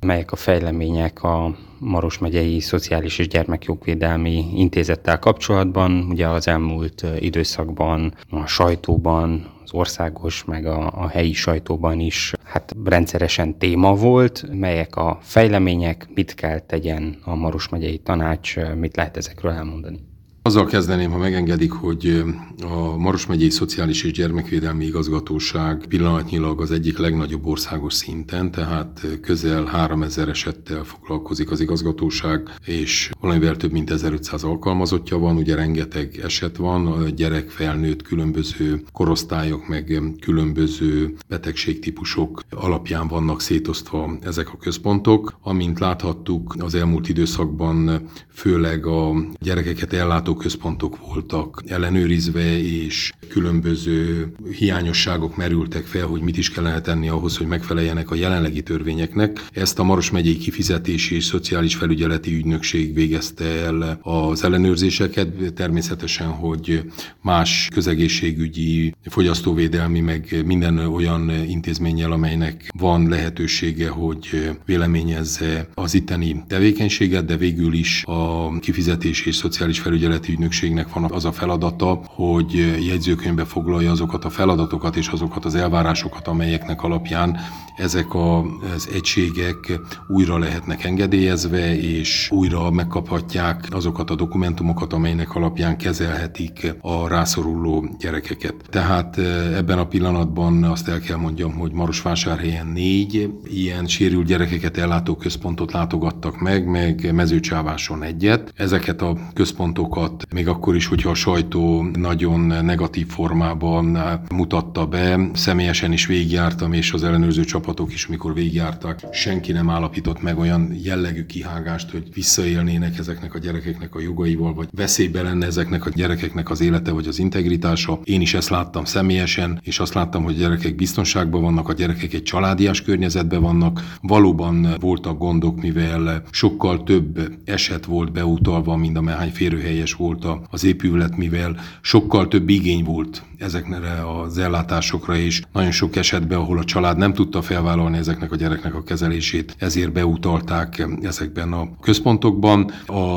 melyek a fejlemények a Maros megyei Szociális és Gyermekjogvédelmi Intézettel kapcsolatban. Ugye az elmúlt időszakban a sajtóban, az országos, meg a helyi sajtóban is rendszeresen téma volt, melyek a fejlemények, mit kell tegyen a Maros megyei tanács, mit lehet ezekről elmondani? Azzal kezdeném, ha megengedik, hogy a Maros megyei Szociális és Gyermekvédelmi Igazgatóság pillanatnyilag az egyik legnagyobb országos szinten, tehát közel 3000 esettel foglalkozik az igazgatóság, és valamivel több mint 1500 alkalmazottja van, ugye rengeteg eset van, a gyerek, felnőtt, különböző korosztályok, meg különböző betegségtípusok alapján vannak szétosztva ezek a központok. Amint láthattuk, az elmúlt időszakban főleg a gyerekeket ellátó központok voltak ellenőrizve, és különböző hiányosságok merültek fel, hogy mit is kellene tenni ahhoz, hogy megfeleljenek a jelenlegi törvényeknek. Ezt a Maros megyei Kifizetési és Szociális Felügyeleti Ügynökség végezte el az ellenőrzéseket. Természetesen, hogy más közegészségügyi, fogyasztóvédelmi, meg minden olyan intézménnyel, amelynek van lehetősége, hogy véleményezze az itteni tevékenységet, de végül is a Kifizetési és Szociális Felügyeleti Ügynökségnek van az a feladata, hogy jegyzőkönyvbe foglalja azokat a feladatokat és azokat az elvárásokat, amelyeknek alapján ezek az egységek újra lehetnek engedélyezve, és újra megkaphatják azokat a dokumentumokat, amelynek alapján kezelhetik a rászoruló gyerekeket. Tehát ebben a pillanatban azt el kell mondjam, hogy Marosvásárhelyen 4 ilyen sérült gyerekeket ellátó központot látogattak meg Mezőcsáváson 1-et. Ezeket a központokat még akkor is, hogyha a sajtó nagyon negatív formában mutatta be, személyesen is végigjártam, és az ellenőrző csapatok is, mikor végigjártak, senki nem állapított meg olyan jellegű kihágást, hogy visszaélnének ezeknek a gyerekeknek a jogaival, vagy veszélybe lenne ezeknek a gyerekeknek az élete vagy az integritása. Én is ezt láttam személyesen, és azt láttam, hogy a gyerekek biztonságban vannak, a gyerekek egy családias környezetben vannak. Valóban voltak gondok, mivel sokkal több eset volt beutalva, mint amehány férőhelyes volt az épület, mivel sokkal több igény volt ezekre az ellátásokra, és nagyon sok esetben, ahol a család nem tudta felvállalni ezeknek a gyereknek a kezelését, ezért beutalták ezekben a központokban.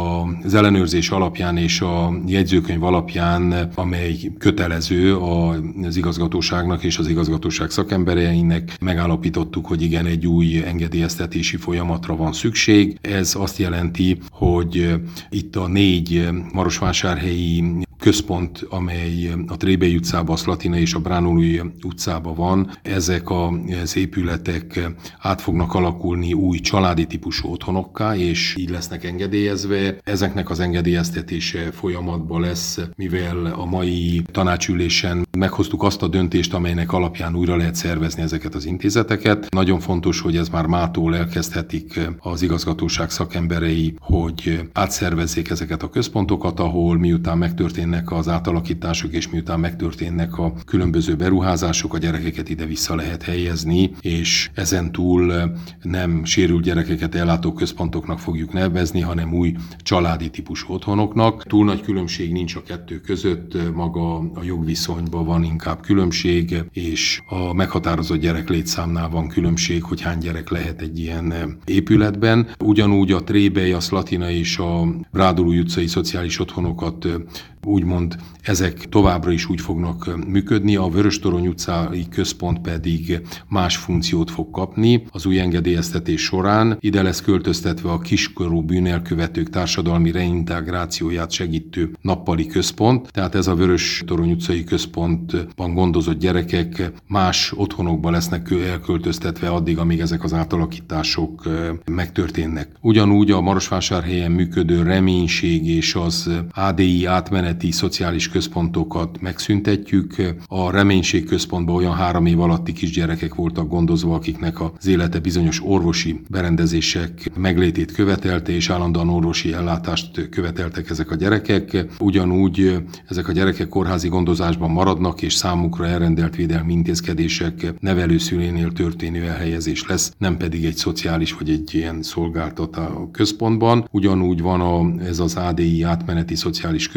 Az ellenőrzés alapján és a jegyzőkönyv alapján, amely kötelező az igazgatóságnak és az igazgatóság szakembereinek, megállapítottuk, hogy igen, egy új engedélyeztetési folyamatra van szükség. Ez azt jelenti, hogy itt a 4 marosvásárhelyi központ, amely a Trébei utcában, a Szlatina és a Bránolói utcában van, ezek az épületek át fognak alakulni új családi típusú otthonokká, és így lesznek engedélyezve. Ezeknek az engedélyeztetése folyamatban lesz, mivel a mai tanácsülésen meghoztuk azt a döntést, amelynek alapján újra lehet szervezni ezeket az intézeteket. Nagyon fontos, hogy ez már mától elkezdhetik az igazgatóság szakemberei, hogy átszervezzék ezeket a központokat, ahol miután megtörténnek az átalakítások, és miután megtörténnek a különböző beruházások, a gyerekeket ide vissza lehet helyezni, és ezentúl nem sérült gyerekeket ellátó központoknak fogjuk nevezni, hanem új családi típusú otthonoknak. Túl nagy különbség nincs a kettő között, maga a jogviszonyban van inkább különbség, és a meghatározott gyereklétszámnál van különbség, hogy hány gyerek lehet egy ilyen épületben. Ugyanúgy a Trébei, a Szlatina és a Brádolói utcai szociális otthonokat úgymond ezek továbbra is úgy fognak működni, a Vöröstorony utcai központ pedig más funkciót fog kapni az új engedélyeztetés során. Ide lesz költöztetve a kiskorú bűnelkövetők társadalmi reintegrációját segítő nappali központ, tehát ez a Vöröstorony utcai központban gondozott gyerekek más otthonokba lesznek elköltöztetve addig, amíg ezek az átalakítások megtörténnek. Ugyanúgy a Marosvásárhelyen működő Reménység és az ADI átmeneti szociális központokat megszüntetjük. A Reménység központban olyan 3 év alatti kisgyerekek voltak gondozva, akiknek az élete bizonyos orvosi berendezések meglétét követelte, és állandóan orvosi ellátást követeltek ezek a gyerekek. Ugyanúgy ezek a gyerekek kórházi gondozásban maradnak, és számukra elrendelt védelmi intézkedések nevelőszülőnél történő elhelyezés lesz, nem pedig egy szociális vagy egy ilyen szolgáltató központban. Ugyanúgy van ez az ADI átmeneti szociális központ,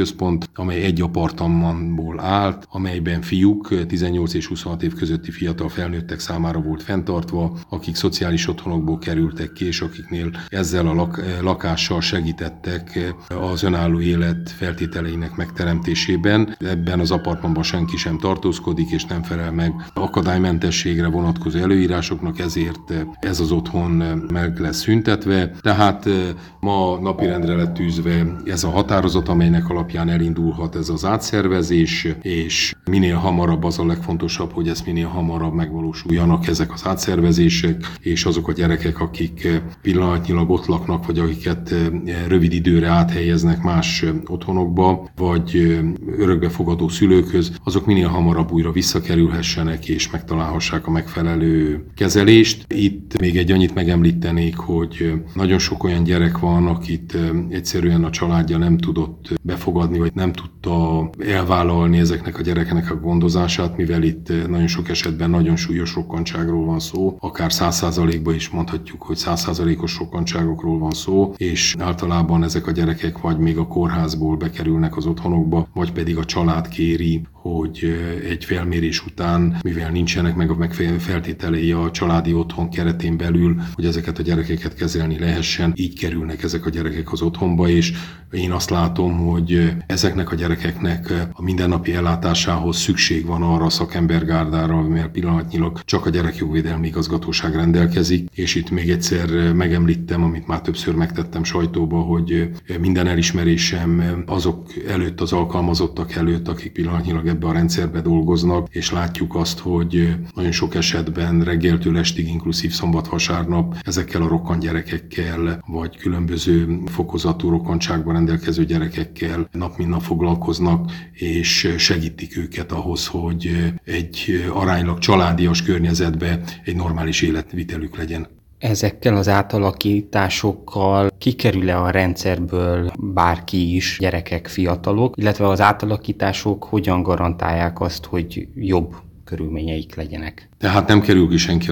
amely egy apartmanból állt, amelyben fiúk, 18 és 26 év közötti fiatal felnőttek számára volt fenntartva, akik szociális otthonokból kerültek ki, és akiknél ezzel a lakással segítettek az önálló élet feltételeinek megteremtésében. Ebben az apartmanban senki sem tartózkodik, és nem felel meg akadálymentességre vonatkozó előírásoknak, ezért ez az otthon meg lesz szüntetve. Tehát ma napirendre lett tűzve ez a határozat, amelynek alapján elindulhat ez az átszervezés, és minél hamarabb az a legfontosabb, hogy ez minél hamarabb megvalósuljanak ezek az átszervezések, és azok a gyerekek, akik pillanatnyilag ott laknak, vagy akiket rövid időre áthelyeznek más otthonokba, vagy örökbefogadó szülőkhöz, azok minél hamarabb újra visszakerülhessenek, és megtalálhassák a megfelelő kezelést. Itt még egy annyit megemlítenék, hogy nagyon sok olyan gyerek van, akit egyszerűen a családja nem tudott befogadni, vagy nem tudta elvállalni ezeknek a gyerekeknek a gondozását, mivel itt nagyon sok esetben nagyon súlyos rokkantságról van szó, akár 100%-ban is mondhatjuk, hogy 100%-os rokkantságokról van szó, és általában ezek a gyerekek vagy még a kórházból bekerülnek az otthonokba, vagy pedig a család kéri, hogy egy felmérés után, mivel nincsenek meg a megfelelő feltételei a családi otthon keretén belül, hogy ezeket a gyerekeket kezelni lehessen, így kerülnek ezek a gyerekek az otthonba, és én azt látom, hogy ezeknek a gyerekeknek a mindennapi ellátásához szükség van arra a szakembergárdára, mert pillanatnyilag csak a Gyerekjogvédelmi Igazgatóság rendelkezik, és itt még egyszer megemlítem, amit már többször megtettem sajtóba, hogy minden elismerésem azok előtt, az alkalmazottak előtt, akik pillanatnyilag ebbe a rendszerbe dolgoznak, és látjuk azt, hogy nagyon sok esetben reggeltől estig, inkluszív szombat-vasárnap ezekkel a rokkant gyerekekkel, vagy különböző fokozatú rokkantságban rendelkező gyerekekkel nap mint nap foglalkoznak, és segítik őket ahhoz, hogy egy aránylag családias környezetbe egy normális életvitelük legyen. Ezekkel az átalakításokkal kikerül-e a rendszerből bárki is, gyerekek, fiatalok, illetve az átalakítások hogyan garantálják azt, hogy jobb körülményeik legyenek? Tehát nem kerül ki senki a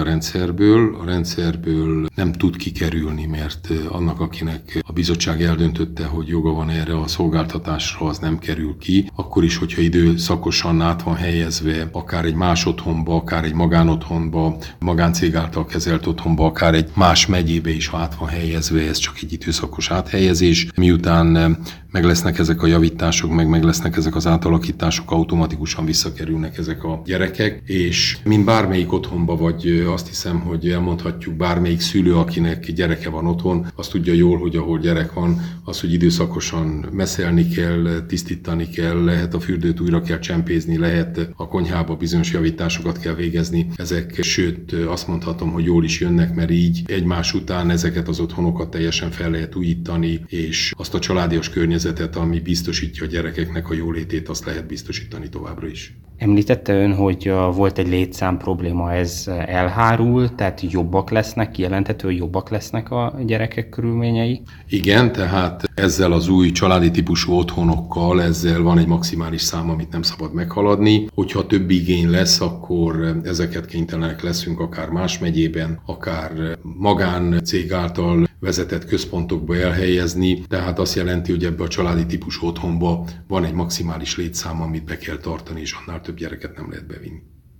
rendszerből nem tud kikerülni, mert annak, akinek a bizottság eldöntötte, hogy joga van erre a szolgáltatásra, az nem kerül ki. Akkor is, hogyha időszakosan át van helyezve, akár egy más otthonba, akár egy magánotthonba, magáncég által kezelt otthonba, akár egy más megyébe is át van helyezve, ez csak egy időszakos áthelyezés. Miután meg lesznek ezek a javítások, meg lesznek ezek az átalakítások, automatikusan visszakerülnek ezek a gyerekek, és mint bármelyik otthonba, vagy azt hiszem, hogy elmondhatjuk, bármelyik szülő, akinek gyereke van otthon, azt tudja jól, hogy ahol gyerek van, az, hogy időszakosan messzelni kell, tisztítani kell, lehet a fürdőt újra kell csempézni, lehet a konyhába bizonyos javításokat kell végezni. Ezek, sőt, azt mondhatom, hogy jól is jönnek, mert így egymás után ezeket az otthonokat teljesen fel lehet újítani, és azt a családias környezetet, ami biztosítja a gyerekeknek a jólétét, azt lehet biztosítani továbbra is. Említette ön, hogy volt egy létszám probléma, ez elhárul, tehát jobbak lesznek, kijelenthető, hogy jobbak lesznek a gyerekek körülményei? Igen, tehát ezzel az új családi típusú otthonokkal, ezzel van egy maximális szám, amit nem szabad meghaladni. Hogyha több igény lesz, akkor ezeket kénytelenek leszünk akár más megyében, akár magáncég által vezetett központokba elhelyezni, tehát azt jelenti, hogy ebbe a családi típusú otthonba van egy maximális létszám, amit be kell tartani, és annál több gyereket nem lehet bevinni.